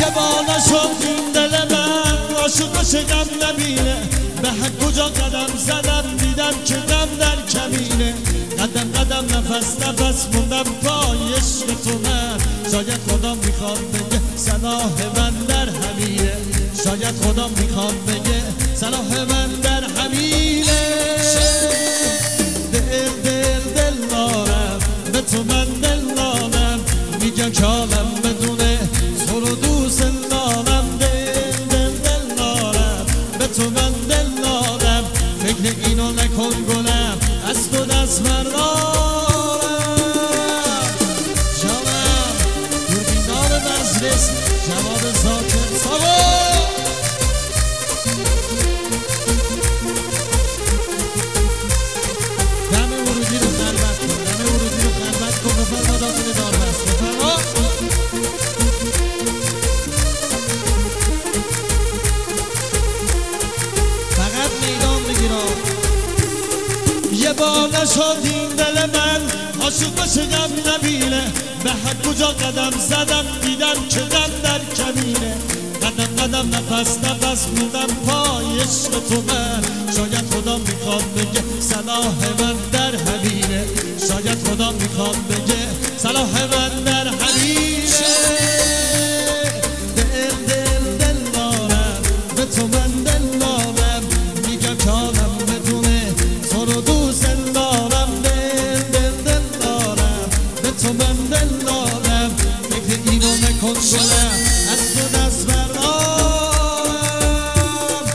یه بالا شد این دل من عاشق بشه غم نبینه به هر کجا قدم زدم دیدم که غم در کمینه قدم قدم نفس نفس موندم پای عشق تو من شاید خدا میخواد بگه صلاح من در همینه شاید خدا میخواد بگه صلاح من در همینه دل دل دل دارم به تو من دل دارم میگم که عالم بدونه تو رو دوست دارم دل دل دل دارم به تو من دل دارم فکر اینو نکن گلم از تو دست بردارم جانم دوربیندار مجلس جواد زاکر ساوا دم ورودی رو خلوت کن دم ورودی رو خلوت کن بفرما داخل دار بست بفرما فقط میدان بگیرم یه بار نشد این دل من عاشق بشه غم نبینه به هر کجا قدم زدم دیدم که غم در کمینه قدم قدم نفس نفس موندم پای عشق تو من شاید خدا میخواد بگه صلاح من در همینه شاید خدا میخواد بگه صلاح من